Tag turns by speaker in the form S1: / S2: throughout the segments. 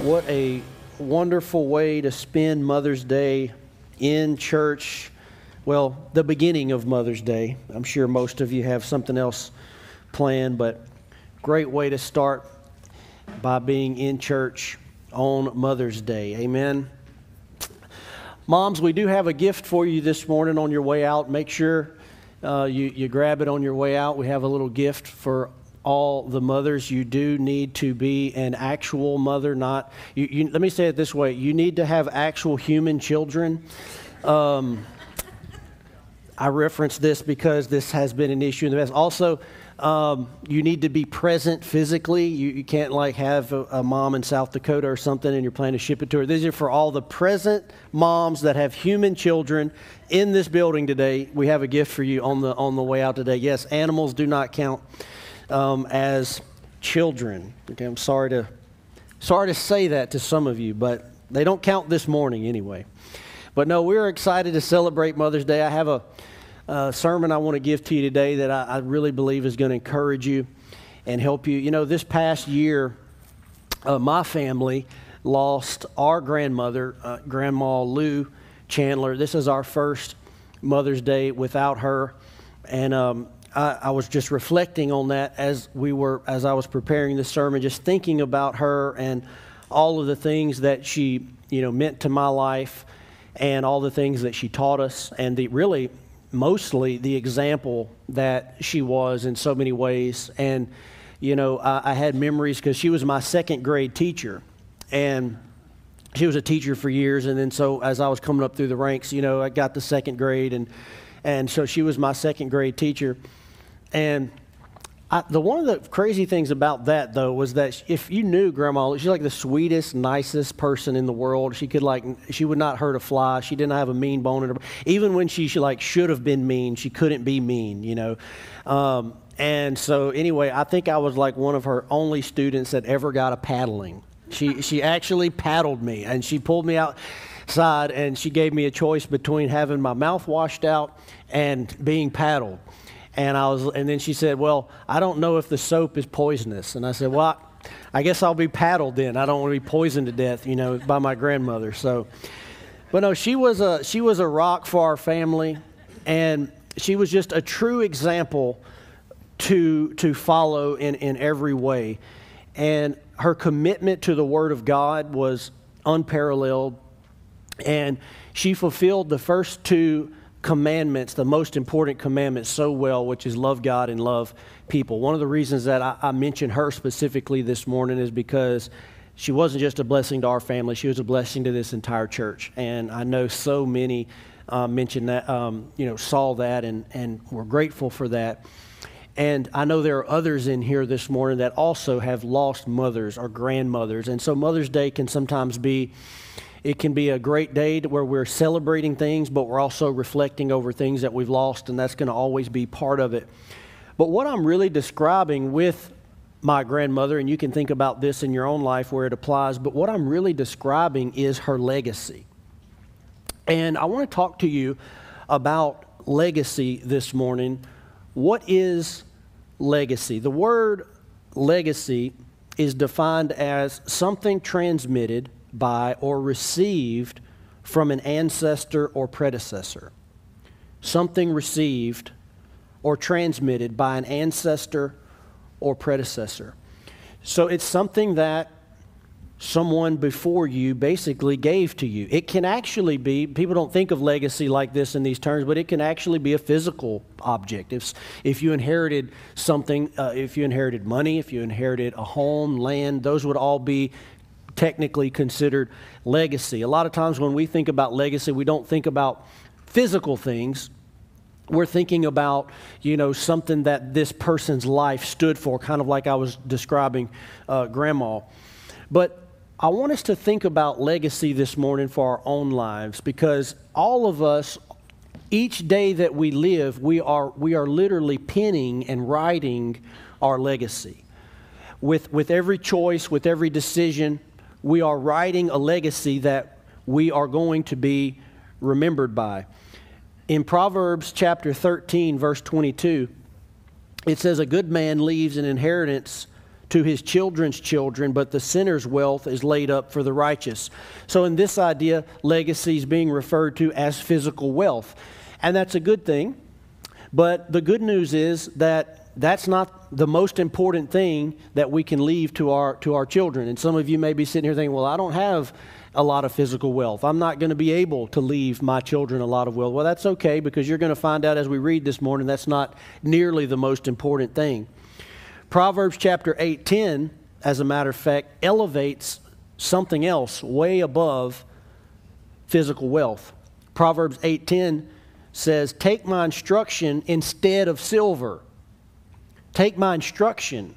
S1: What a wonderful way to spend Mother's Day in church. Well, the beginning of Mother's Day. I'm sure most of you have something else planned, but great way to start by being in church on Mother's Day. Amen. Moms, we do have a gift for you this morning on your way out. Make sure you grab it on your way out. We have a little gift for all the mothers. You do need to be an actual mother, not let me say it this way. You need to have actual human children. I reference this because this has been an issue in the past. Also, you need to be present physically. You can't like have a mom in South Dakota or something and you're planning to ship it to her. These are for all the present moms that have human children in this building today. We have a gift for you on the way out today. Yes, animals do not count as children. Okay, I'm sorry to say that to some of you, but they don't count this morning anyway. But no, we're excited to celebrate Mother's Day. I have a sermon I want to give to you today that I really believe is going to encourage you and help you. You know, this past year, my family lost our grandmother, Grandma Lou Chandler. This is our first Mother's Day without her, and I was just reflecting on that as I was preparing this sermon, just thinking about her and all of the things that she, meant to my life, and all the things that she taught us, and mostly the example that she was in so many ways. And, I had memories because she was my second grade teacher, and she was a teacher for years. And then so as I was coming up through the ranks, I got to second grade, and so she was my second grade teacher. And one of the crazy things about that, though, was that if you knew Grandma, she's like the sweetest, nicest person in the world. She would not hurt a fly. She didn't have a mean bone in her. Even when she should have been mean, she couldn't be mean, And so anyway, I think I was like one of her only students that ever got a paddling. She actually paddled me, and she pulled me outside, and she gave me a choice between having my mouth washed out and being paddled. And then she said, "Well, I don't know if the soap is poisonous." And I said, "Well, I guess I'll be paddled then. I don't want to be poisoned to death, by my grandmother." So, but no, she was a rock for our family, and she was just a true example to follow in every way. And her commitment to the Word of God was unparalleled, and she fulfilled the first two commandments, the most important commandments, so well, which is love God and love people. One of the reasons that I mentioned her specifically this morning is because she wasn't just a blessing to our family, she was a blessing to this entire church. And I know so many mentioned that, saw that and were grateful for that. And I know there are others in here this morning that also have lost mothers or grandmothers. And so Mother's Day can sometimes be a great day where we're celebrating things, but we're also reflecting over things that we've lost, and that's going to always be part of it. But what I'm really describing with my grandmother, and you can think about this in your own life where it applies, but what I'm really describing is her legacy. And I want to talk to you about legacy this morning. What is legacy? The word legacy is defined as something transmitted by or received from an ancestor or predecessor. Something received or transmitted by an ancestor or predecessor. So it's something that someone before you basically gave to you. It can actually be, people don't think of legacy like this in these terms, but it can actually be a physical object. If you inherited something, if you inherited money, if you inherited a home, land, those would all be technically considered legacy. A lot of times when we think about legacy, we don't think about physical things. We're thinking about, something that this person's life stood for, kind of like I was describing Grandma. But I want us to think about legacy this morning for our own lives, because all of us, each day that we live, we are literally penning and writing our legacy. With every choice, with every decision, we are writing a legacy that we are going to be remembered by. In Proverbs chapter 13, verse 22, it says, "A good man leaves an inheritance to his children's children, but the sinner's wealth is laid up for the righteous. So in this idea, legacy is being referred to as physical wealth. And that's a good thing. But the good news is that that's not the most important thing that we can leave to our children. And some of you may be sitting here thinking, well, I don't have a lot of physical wealth. I'm not going to be able to leave my children a lot of wealth. Well, that's okay, because you're going to find out as we read this morning that's not nearly the most important thing. Proverbs chapter 8:10, as a matter of fact, elevates something else way above physical wealth. Proverbs 8:10 says, take my instruction instead of silver. Take my instruction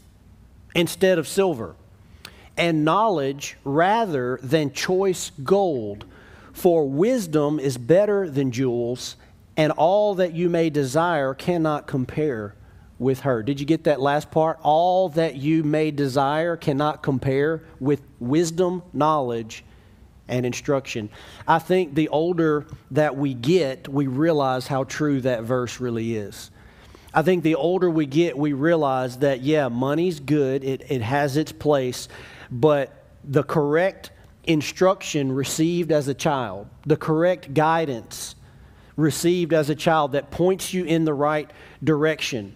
S1: instead of silver, and knowledge rather than choice gold. For wisdom is better than jewels, and all that you may desire cannot compare with her. Did you get that last part? All that you may desire cannot compare with wisdom, knowledge, and instruction. I think the older that we get, we realize how true that verse really is. I think the older we get, we realize that, yeah, money's good, it has its place, but the correct instruction received as a child, the correct guidance received as a child that points you in the right direction,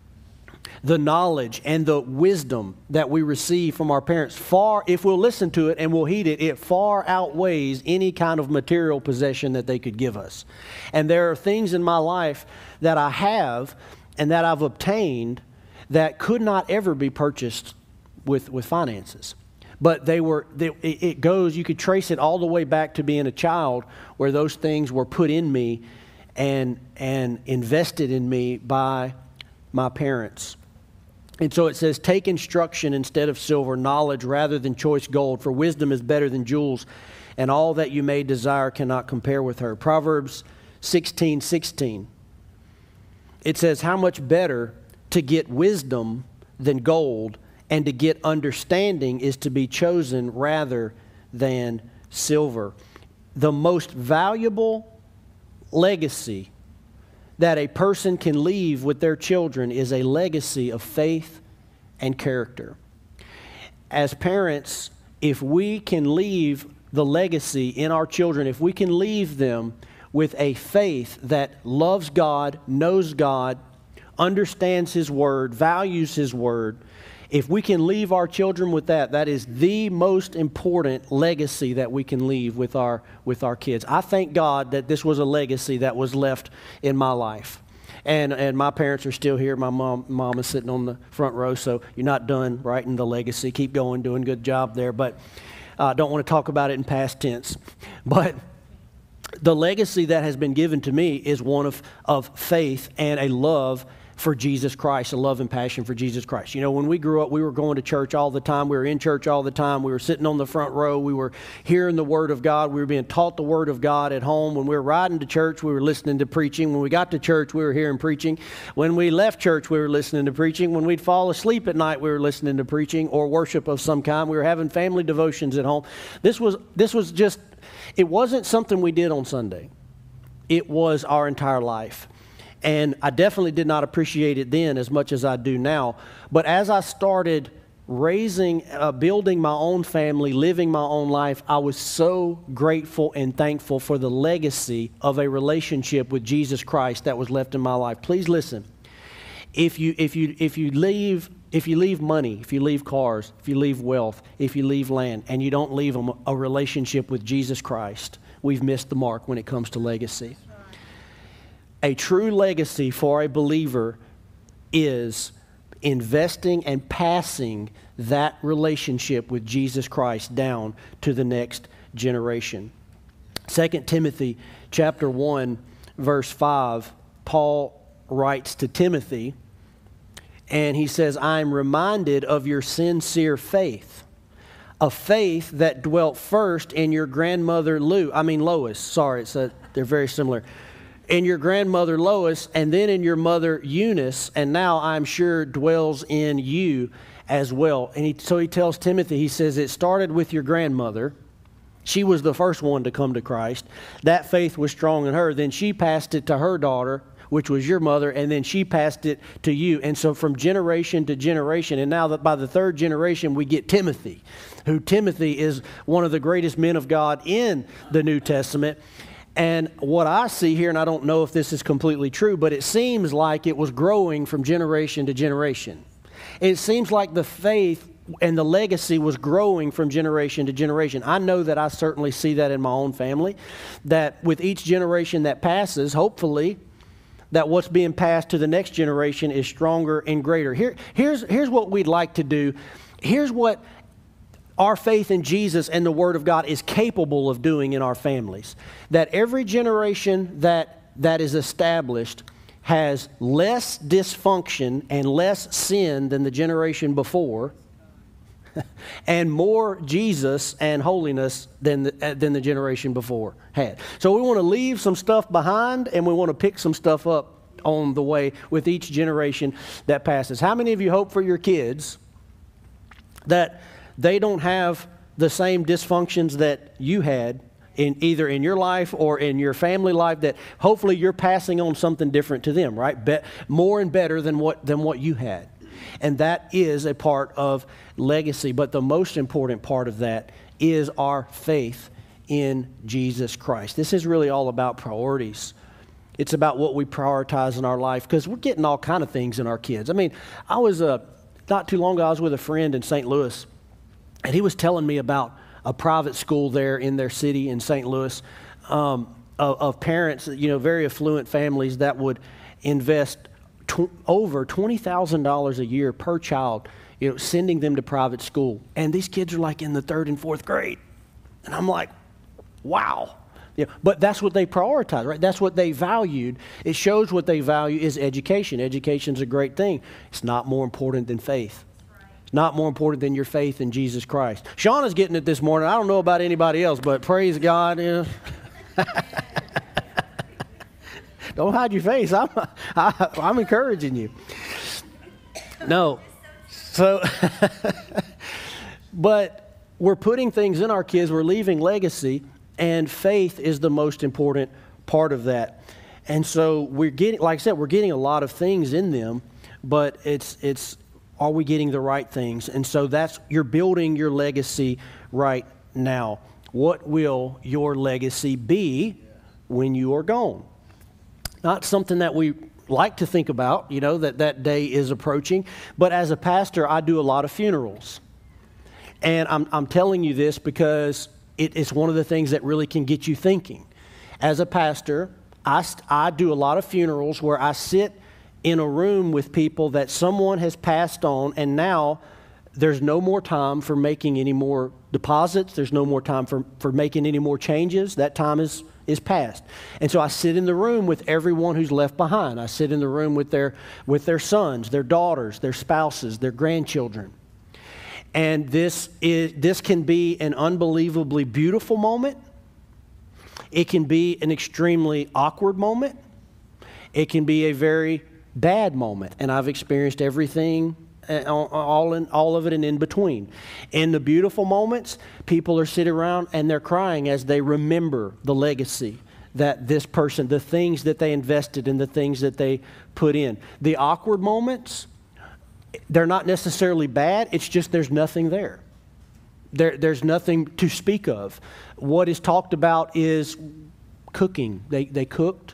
S1: the knowledge and the wisdom that we receive from our parents, far, if we'll listen to it and we'll heed it, it far outweighs any kind of material possession that they could give us. And there are things in my life that I have and that I've obtained that could not ever be purchased with finances. But it goes, you could trace it all the way back to being a child, where those things were put in me and invested in me by my parents. And so it says, take instruction instead of silver, knowledge rather than choice gold, for wisdom is better than jewels, and all that you may desire cannot compare with her. Proverbs 16:16. It says, how much better to get wisdom than gold, and to get understanding is to be chosen rather than silver. The most valuable legacy that a person can leave with their children is a legacy of faith and character. As parents, if we can leave the legacy in our children, if we can leave them with a faith that loves God, knows God, understands His Word, values His Word, if we can leave our children with that, that is the most important legacy that we can leave with our kids. I thank God that this was a legacy that was left in my life. And my parents are still here. My mom is sitting on the front row, so you're not done writing the legacy. Keep going, doing a good job there. But I don't want to talk about it in past tense. But the legacy that has been given to me is one of faith and a love for Jesus Christ, a love and passion for Jesus Christ. You know, when we grew up, we were going to church all the time. We were in church all the time. We were sitting on the front row. We were hearing the Word of God. We were being taught the Word of God at home. When we were riding to church, we were listening to preaching. When we got to church, we were hearing preaching. When we left church, we were listening to preaching. When we'd fall asleep at night, we were listening to preaching or worship of some kind. We were having family devotions at home. This was just, it wasn't something we did on Sunday. It was our entire life. And I definitely did not appreciate it then as much as I do now. But as I started building my own family, living my own life, I was so grateful and thankful for the legacy of a relationship with Jesus Christ that was left in my life. Please listen. If you leave money, if you leave cars, if you leave wealth, if you leave land, and you don't leave them a relationship with Jesus Christ, we've missed the mark when it comes to legacy. A true legacy for a believer is investing and passing that relationship with Jesus Christ down to the next generation. 2 Timothy chapter 1, verse 5, Paul writes to Timothy, and he says, I am reminded of your sincere faith, a faith that dwelt first in your grandmother Lois. Sorry, they're very similar. In your grandmother Lois, and then in your mother Eunice, and now I'm sure dwells in you as well. And so he tells Timothy, he says, it started with your grandmother. She was the first one to come to Christ. That faith was strong in her. Then she passed it to her daughter. which was your mother, and then she passed it to you. And so from generation to generation, and now that by the third generation, we get Timothy, who Timothy is one of the greatest men of God in the New Testament. And what I see here, and I don't know if this is completely true, but it seems like it was growing from generation to generation. It seems like the faith and the legacy was growing from generation to generation. I know that I certainly see that in my own family, that with each generation that passes, hopefully, that what's being passed to the next generation is stronger and greater. Here's what we'd like to do. Here's what our faith in Jesus and the Word of God is capable of doing in our families. That every generation that is established has less dysfunction and less sin than the generation before, and more Jesus and holiness than the generation before had. So we want to leave some stuff behind, and we want to pick some stuff up on the way with each generation that passes. How many of you hope for your kids that they don't have the same dysfunctions that you had either in your life or in your family life, that hopefully you're passing on something different to them, right? More and better than what you had. And that is a part of legacy. But the most important part of that is our faith in Jesus Christ. This is really all about priorities. It's about what we prioritize in our life, because we're getting all kind of things in our kids. I mean, I was, not too long ago, I was with a friend in St. Louis, and he was telling me about a private school there in their city in St. Louis, of parents, very affluent families that would invest over $20,000 a year per child, sending them to private school. And these kids are like in the 3rd and 4th grade. And I'm like, wow. But that's what they prioritize, right? That's what they valued. It shows what they value is education. Education's a great thing. It's not more important than faith. It's not more important than your faith in Jesus Christ. Shauna's getting it this morning. I don't know about anybody else, but praise God. Don't hide your face. I'm encouraging you. No. So, but we're putting things in our kids. We're leaving legacy, and faith is the most important part of that. And so we're getting, like I said, we're getting a lot of things in them, but it's are we getting the right things? And so you're building your legacy right now. What will your legacy be when you are gone? Not something that we like to think about, that day is approaching. But as a pastor, I do a lot of funerals. And I'm telling you this because it's one of the things that really can get you thinking. As a pastor, I do a lot of funerals where I sit in a room with people that someone has passed on, and now there's no more time for making any more deposits. There's no more time for making any more changes. That time is past. And so I sit in the room with everyone who's left behind. I sit in the room with their sons, their daughters, their spouses, their grandchildren. And this can be an unbelievably beautiful moment. It can be an extremely awkward moment. It can be a very bad moment. And I've experienced everything, all of it and in between. In the beautiful moments, people are sitting around and they're crying as they remember the legacy that this person, the things that they invested in, the things that they put in. The awkward moments, they're not necessarily bad. It's just there's nothing there. There's nothing to speak of. What is talked about is cooking. They cooked.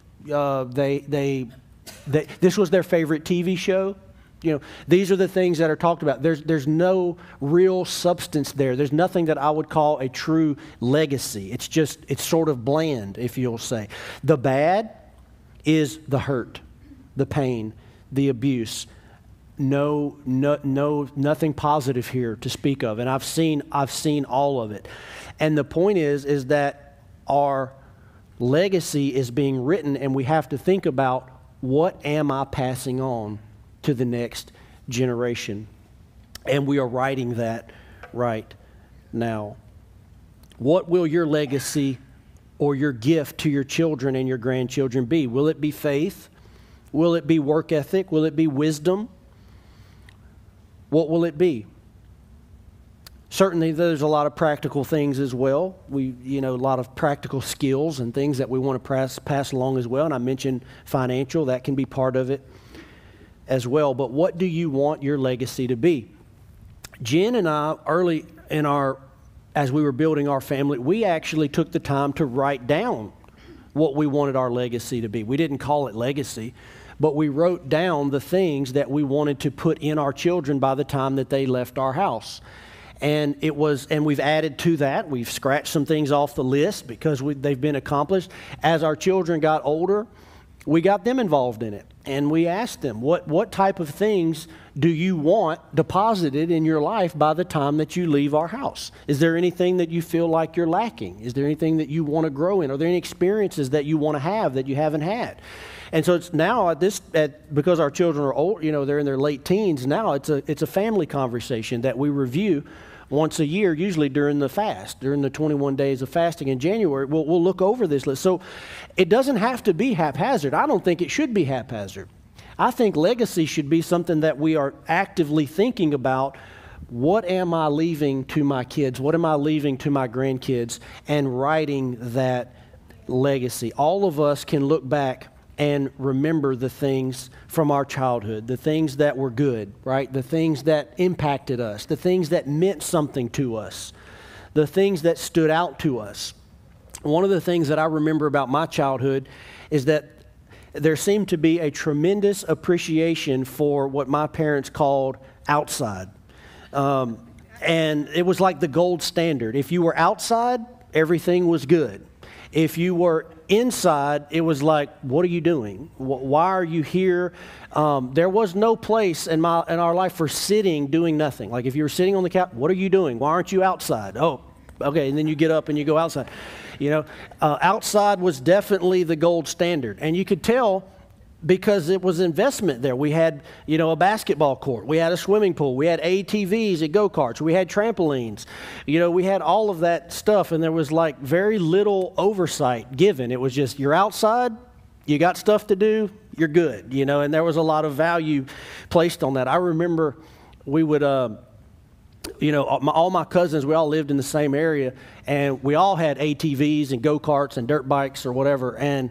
S1: This was their favorite TV show. These are the things that are talked about. There's no real substance there. There's nothing that I would call a true legacy. It's sort of bland, if you'll say. The bad is the hurt, the pain, the abuse. No, nothing positive here to speak of. And I've seen all of it. And the point is that our legacy is being written, and we have to think about, what am I passing on to the next generation? And we are writing that right now. What will your legacy or your gift to your children and your grandchildren be? Will it be faith? Will it be work ethic? Will it be wisdom? What will it be? Certainly, there's a lot of practical things as well. A lot of practical skills and things that we want to pass along as well. And I mentioned financial, that can be part of it as well. But what do you want your legacy to be? Jen and I, as we were building our family, we actually took the time to write down what we wanted our legacy to be. We didn't call it legacy, but we wrote down the things that we wanted to put in our children by the time that they left our house. And we've added to that. We've scratched some things off the list because they've been accomplished. As our children got older, we got them involved in it. And we asked them, what type of things do you want deposited in your life by the time that you leave our house? Is there anything that you feel like you're lacking? Is there anything that you want to grow in? Are there any experiences that you want to have that you haven't had? And so it's now because our children are old, they're in their late teens. Now it's a family conversation that we review once a year, usually during the fast, during the 21 days of fasting in January. We'll look over this list. So it doesn't have to be haphazard. I don't think it should be haphazard. I think legacy should be something that we are actively thinking about. What am I leaving to my kids? What am I leaving to my grandkids? And writing that legacy. All of us can look back and remember the things from our childhood, the things that were good, right? The things that impacted us, the things that meant something to us, the things that stood out to us. One of the things that I remember about my childhood is that there seemed to be a tremendous appreciation for what my parents called outside. And it was like the gold standard. If you were outside, everything was good. If you were inside, it was like, what are you doing? Why are you here? There was no place in our life for sitting, doing nothing. Like if you were sitting on the couch, what are you doing? Why aren't you outside? Oh, okay. And then you get up and you go outside. Outside was definitely the gold standard. And you could tell because it was investment there. We had, a basketball court. We had a swimming pool. We had ATVs and go-karts. We had trampolines. We had all of that stuff, and there was like very little oversight given. It was just, you're outside, you got stuff to do, you're good, and there was a lot of value placed on that. I remember we would, all my cousins, we all lived in the same area, and we all had ATVs and go-karts and dirt bikes or whatever, and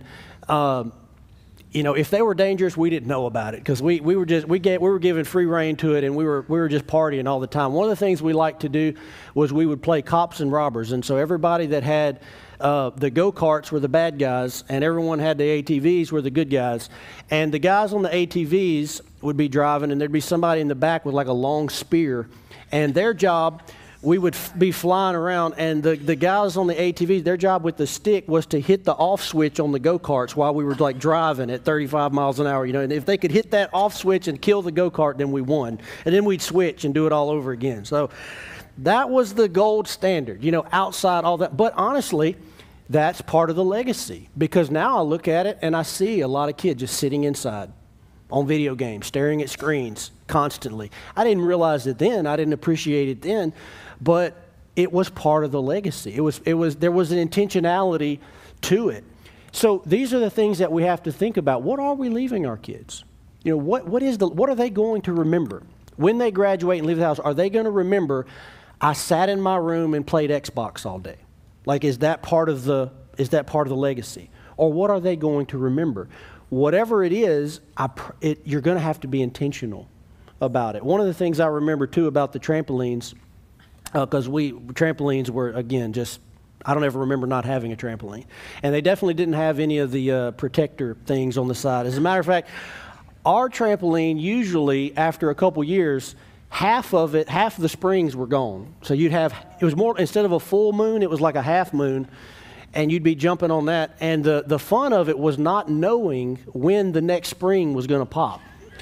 S1: if they were dangerous, we didn't know about it because we were given free rein to it, and we were just partying all the time. One of the things we liked to do was we would play cops and robbers, and so everybody that had the go-karts were the bad guys, and everyone had the ATVs were the good guys. And the guys on the ATVs would be driving, and there'd be somebody in the back with like a long spear, and their job, we would be flying around, and the guys on the ATVs, their job with the stick was to hit the off switch on the go-karts while we were like driving at 35 miles an hour, and if they could hit that off switch and kill the go-kart, then we won. And then we'd switch and do it all over again. So that was the gold standard, outside all that. But honestly, that's part of the legacy, because now I look at it and I see a lot of kids just sitting inside on video games, staring at screens constantly. I didn't realize it then. I didn't appreciate it then. But it was part of the legacy. There was an intentionality to it. So these are the things that we have to think about. What are we leaving our kids? What are they going to remember when they graduate and leave the house? Are they going to remember, I sat in my room and played Xbox all day? Like, is that part of the legacy? Or what are they going to remember? Whatever it is, you're going to have to be intentional about it. One of the things I remember too about the trampolines, because trampolines were, again, I don't ever remember not having a trampoline. And they definitely didn't have any of the protector things on the side. As a matter of fact, our trampoline usually, after a couple years, half of the springs were gone. So it was more, instead of a full moon, it was like a half moon, and you'd be jumping on that. And the fun of it was not knowing when the next spring was going to pop,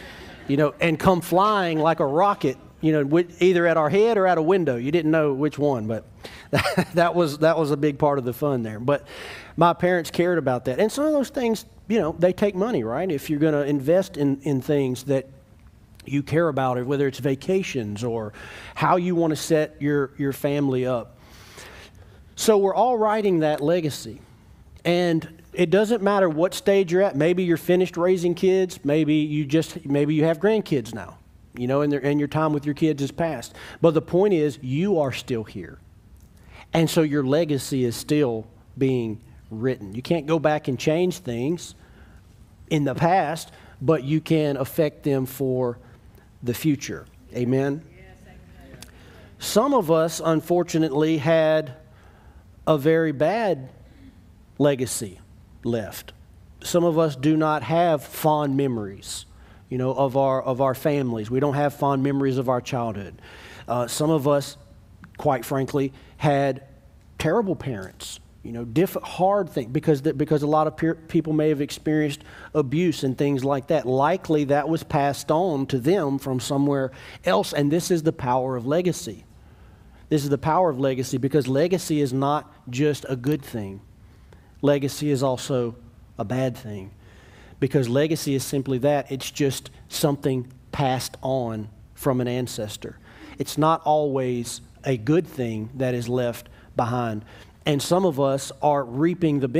S1: and come flying like a rocket, either at our head or at a window. You didn't know which one, but that was a big part of the fun there. But my parents cared about that. And some of those things, they take money, right? If you're going to invest in things that you care about, whether it's vacations or how you want to set your family up. So we're all writing that legacy. And it doesn't matter what stage you're at. Maybe you're finished raising kids. Maybe you have grandkids now. and your time with your kids is past. But the point is, you are still here. And so your legacy is still being written. You can't go back and change things in the past, but you can affect them for the future. Amen? Some of us, unfortunately, had a very bad legacy left. Some of us do not have fond memories, of our families. We don't have fond memories of our childhood. Some of us, quite frankly, had terrible parents. Hard things because a lot of people may have experienced abuse and things like that. Likely that was passed on to them from somewhere else, and this is the power of legacy. This is the power of legacy, because legacy is not just a good thing. Legacy is also a bad thing, because legacy is simply that. It's just something passed on from an ancestor. It's not always a good thing that is left behind. And some of us are reaping the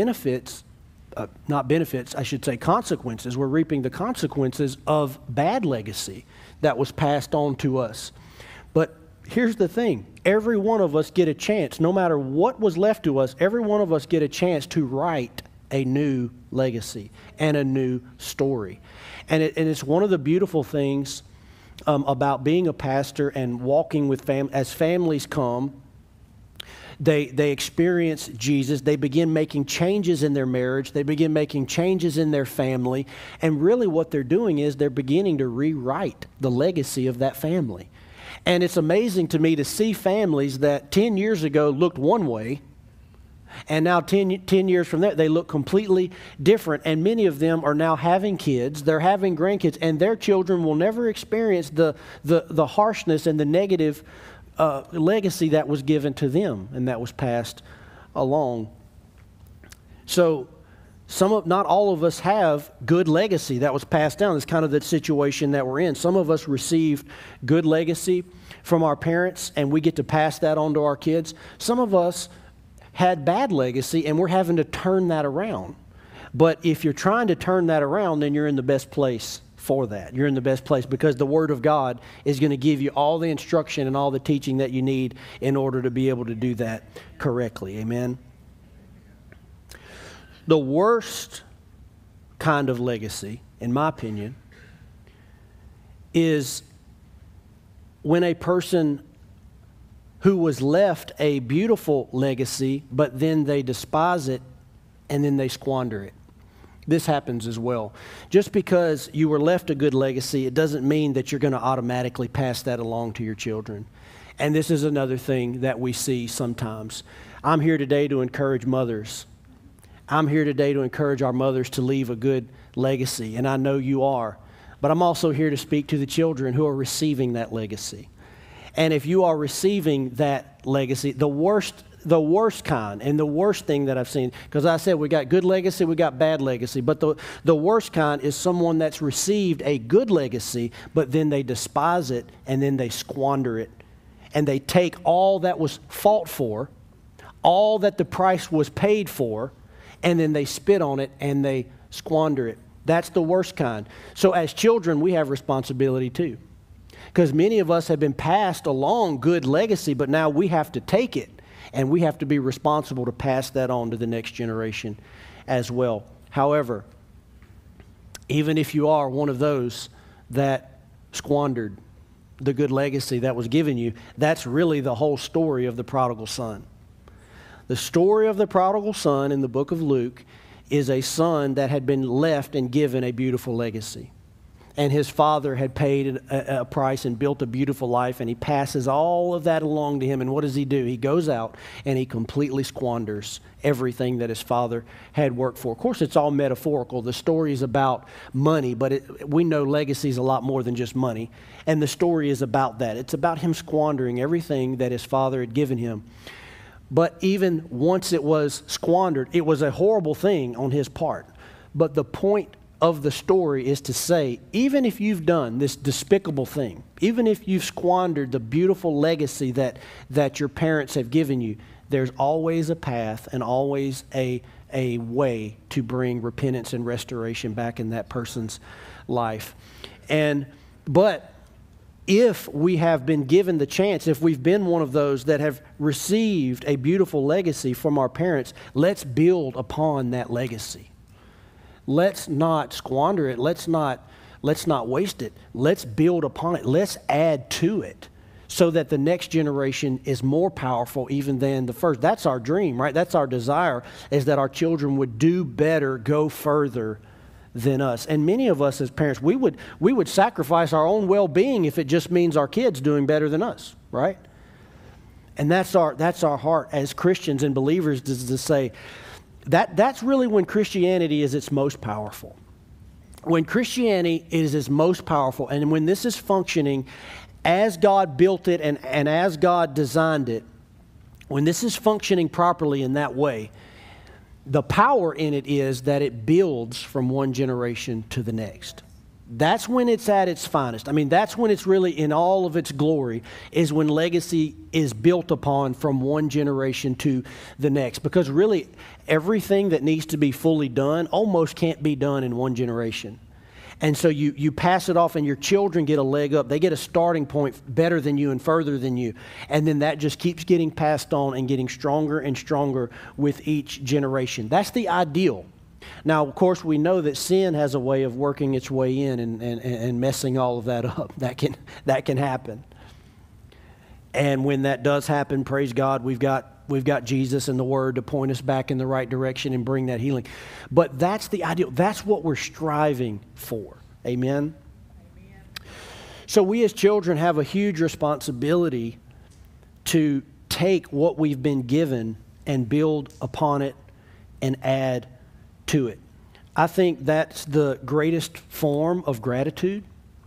S1: consequences. We're reaping the consequences of bad legacy that was passed on to us. But here's the thing. Every one of us get a chance, no matter what was left to us, every one of us get a chance to write a new legacy and a new story. And it's one of the beautiful things about being a pastor and walking with as families come. They experience Jesus. They begin making changes in their marriage. They begin making changes in their family. And really what they're doing is they're beginning to rewrite the legacy of that family. And it's amazing to me to see families that 10 years ago looked one way, and now 10 years from that, they look completely different. And many of them are now having kids, they're having grandkids, and their children will never experience the harshness and the negative legacy that was given to them and that was passed along. So not all of us have good legacy that was passed down. It's kind of the situation that we're in. Some of us received good legacy from our parents, and we get to pass that on to our kids. Some of us had bad legacy, and we're having to turn that around. But if you're trying to turn that around, then you're in the best place for that. You're in the best place, because the Word of God is going to give you all the instruction and all the teaching that you need in order to be able to do that correctly. Amen? The worst kind of legacy, in my opinion, is when a person who was left a beautiful legacy, but then they despise it and then they squander it. This happens as well. Just because you were left a good legacy, it doesn't mean that you're going to automatically pass that along to your children. And this is another thing that we see sometimes. I'm here today to encourage mothers. I'm here today to encourage our mothers to leave a good legacy, and I know you are. But I'm also here to speak to the children who are receiving that legacy. And if you are receiving that legacy, the worst kind and the worst thing that I've seen, because I said we got good legacy, we got bad legacy, but the worst kind is someone that's received a good legacy, but then they despise it and then they squander it. And they take all that was fought for, all that the price was paid for, and then they spit on it and they squander it. That's the worst kind. So as children, we have responsibility too. Because many of us have been passed along good legacy, but now we have to take it, and we have to be responsible to pass that on to the next generation as well. However, even if you are one of those that squandered the good legacy that was given you, that's really the whole story of the prodigal son. The story of the prodigal son in the book of Luke is a son that had been left and given a beautiful legacy. And his father had paid a price and built a beautiful life, and he passes all of that along to him. And what does he do? He goes out and he completely squanders everything that his father had worked for. Of course, it's all metaphorical. The story is about money, but we know legacy is a lot more than just money. And the story is about that. It's about him squandering everything that his father had given him. But even once it was squandered, it was a horrible thing on his part. But the point of the story is to say, even if you've done this despicable thing, even if you've squandered the beautiful legacy that your parents have given you, there's always a path and always a way to bring repentance and restoration back in that person's life. But if we have been given the chance, if we've been one of those that have received a beautiful legacy from our parents, let's build upon that legacy. Let's not squander it. Let's not waste it. Let's build upon it. Let's add to it so that the next generation is more powerful even than the first. That's our dream, right? That's our desire, is that our children would do better, go further than us. And many of us as parents, we would sacrifice our own well-being if it just means our kids doing better than us, right? And that's our heart as Christians and believers, to say that's really when Christianity is its most powerful. When Christianity is its most powerful, and when this is functioning as God built it and as God designed it, when this is functioning properly in that way, the power in it is that it builds from one generation to the next. That's when it's at its finest. I mean, that's when it's really in all of its glory, is when legacy is built upon from one generation to the next. Because really, everything that needs to be fully done almost can't be done in one generation. And so you pass it off, and your children get a leg up. They get a starting point better than you and further than you. And then that just keeps getting passed on and getting stronger and stronger with each generation. That's the ideal. Now, of course, we know that sin has a way of working its way in and messing all of that up. That can happen. And when that does happen, praise God, we've got Jesus and the Word to point us back in the right direction and bring that healing. But that's the ideal. That's what we're striving for. Amen? Amen. So we as children have a huge responsibility to take what we've been given and build upon it and add to it. I think that's the greatest form of gratitude,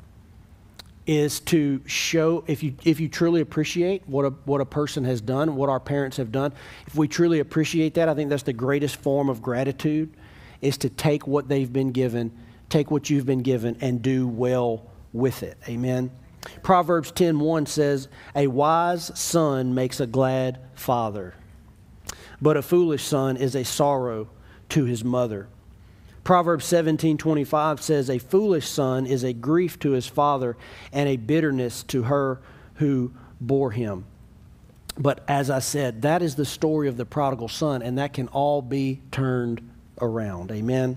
S1: is to show, if you truly appreciate what a person has done, what our parents have done, if we truly appreciate that, I think that's the greatest form of gratitude, is to take what they've been given, take what you've been given, and do well with it. Amen. Proverbs 10:1 says, "A wise son makes a glad father, but a foolish son is a sorrow to his mother." Proverbs 17:25 says, "A foolish son is a grief to his father, and a bitterness to her who bore him." But as I said, that is the story of the prodigal son, and that can all be turned around. Amen?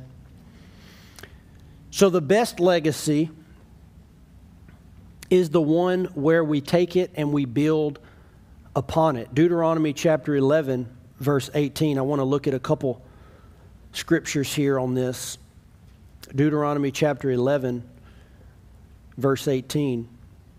S1: So the best legacy is the one where we take it and we build upon it. Deuteronomy chapter 11, verse 18. I want to look at a couple scriptures here on this. Deuteronomy chapter 11, verse 18.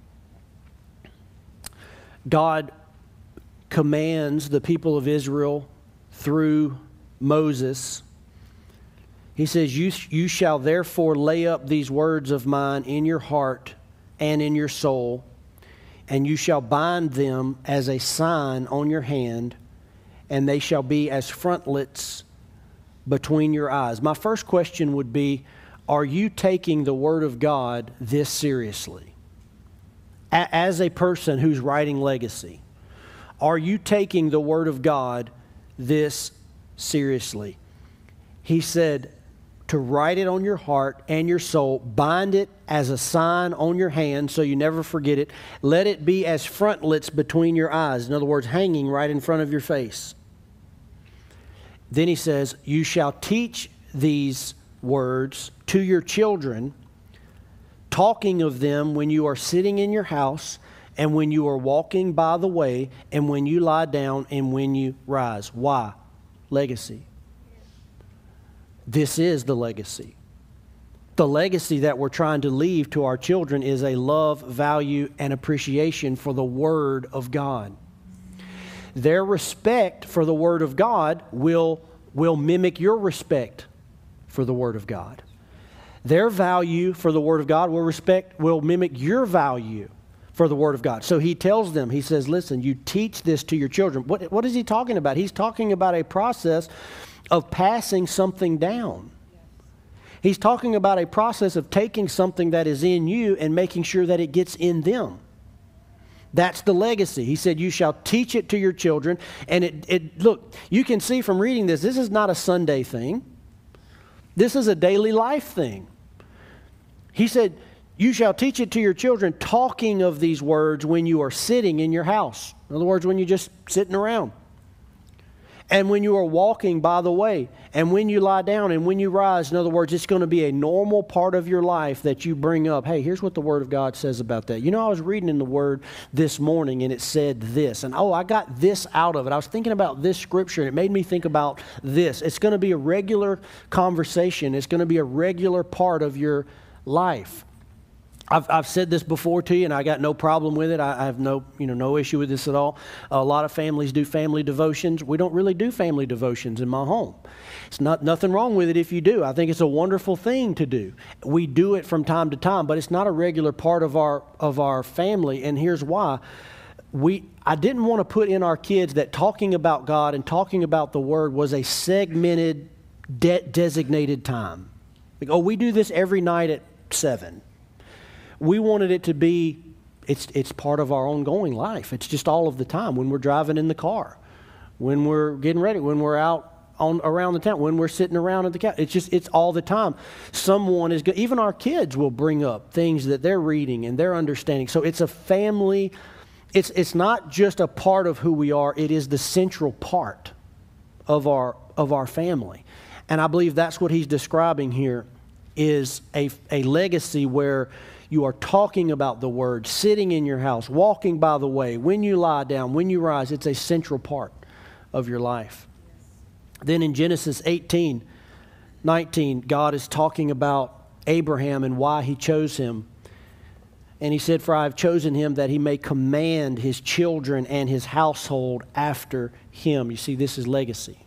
S1: God commands the people of Israel through Moses. He says, you shall therefore lay up these words of mine in your heart and in your soul, and you shall bind them as a sign on your hand, and they shall be as frontlets between your eyes. My first question would be, are you taking the Word of God this seriously? As a person who's writing legacy, are you taking the Word of God this seriously? He said to write it on your heart and your soul, bind it as a sign on your hand so you never forget it. Let it be as frontlets between your eyes. In other words, hanging right in front of your face. Then he says, you shall teach these words to your children, talking of them when you are sitting in your house, and when you are walking by the way, and when you lie down, and when you rise. Why? Legacy. This is the legacy. The legacy that we're trying to leave to our children is a love, value, and appreciation for the Word of God. Their respect for the Word of God will mimic your respect for the Word of God. Their value for the Word of God will mimic your value for the Word of God. So he tells them, he says, listen, you teach this to your children. What is he talking about? He's talking about a process of passing something down. He's talking about a process of taking something that is in you and making sure that it gets in them. That's the legacy. He said, you shall teach it to your children. And look, you can see from reading this is not a Sunday thing. This is a daily life thing. He said, You shall teach it to your children, talking of these words when you are sitting in your house. In other words, when you're just sitting around. And when you are walking by the way, and when you lie down, and when you rise. In other words, it's going to be a normal part of your life that you bring up. Hey, here's what the Word of God says about that. You know, I was reading in the Word this morning, and it said this. And I got this out of it. I was thinking about this scripture, and it made me think about this. It's going to be a regular conversation. It's going to be a regular part of your life. I've said this before to you, and I got no problem with it. I have no issue with this at all. A lot of families do family devotions. We don't really do family devotions in my home. It's nothing wrong with it if you do. I think it's a wonderful thing to do. We do it from time to time, but it's not a regular part of our family. And here's why. I didn't want to put in our kids that talking about God and talking about the Word was a segmented, designated time. Like, we do this every night at 7. We wanted it to be, it's part of our ongoing life. It's just all of the time. When we're driving in the car, when we're getting ready, when we're out around the town, when we're sitting around at the couch. It's all the time. Someone is good. Even our kids will bring up things that they're reading and they're understanding. So it's a family. It's not just a part of who we are. It is the central part of our family. And I believe that's what he's describing here is a legacy where you are talking about the Word, sitting in your house, walking by the way, when you lie down, when you rise. It's a central part of your life. Then in Genesis 18:19, God is talking about Abraham and why he chose him. And he said, "For I have chosen him that he may command his children and his household after him." You see, this is legacy.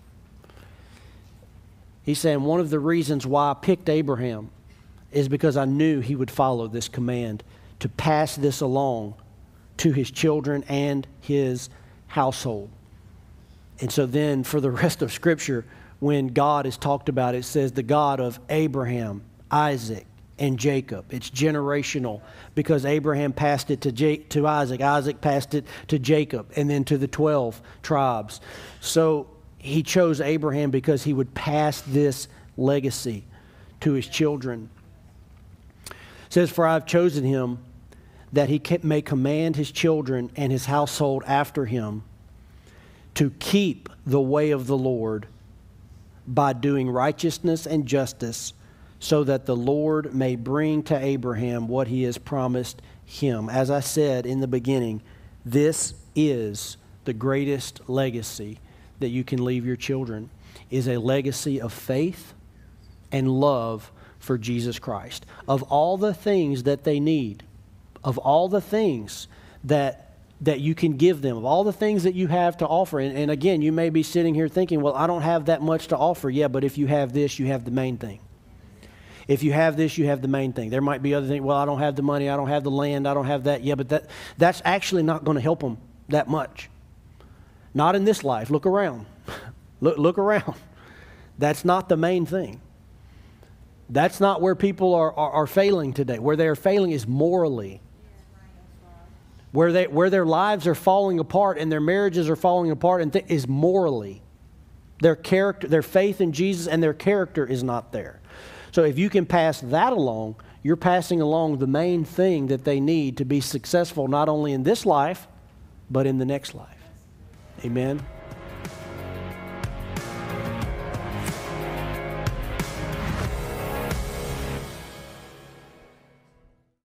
S1: He's saying one of the reasons why I picked Abraham is because I knew he would follow this command to pass this along to his children and his household. And so then for the rest of Scripture, when God is talked about, it says the God of Abraham, Isaac, and Jacob. It's generational because Abraham passed it to Isaac. Isaac passed it to Jacob and then to the 12 tribes. So he chose Abraham because he would pass this legacy to his children. It says, "For I have chosen him that he may command his children and his household after him to keep the way of the Lord by doing righteousness and justice, so that the Lord may bring to Abraham what he has promised him." As I said in the beginning, this is the greatest legacy that you can leave your children, is a legacy of faith and love for Jesus Christ. Of all the things that they need, of all the things that you can give them, of all the things that you have to offer. And again, you may be sitting here thinking, well, I don't have that much to offer. Yeah, but if you have this, you have the main thing. If you have this, you have the main thing. There might be other things. Well, I don't have the money. I don't have the land. I don't have that. Yeah, but that's actually not going to help them that much. Not in this life. Look around. Look around. That's not the main thing. That's not where people are failing today. Where they are failing is morally. Where their lives are falling apart and their marriages are falling apart is morally. Their character, their faith in Jesus and their character is not there. So if you can pass that along, you're passing along the main thing that they need to be successful not only in this life, but in the next life. Amen.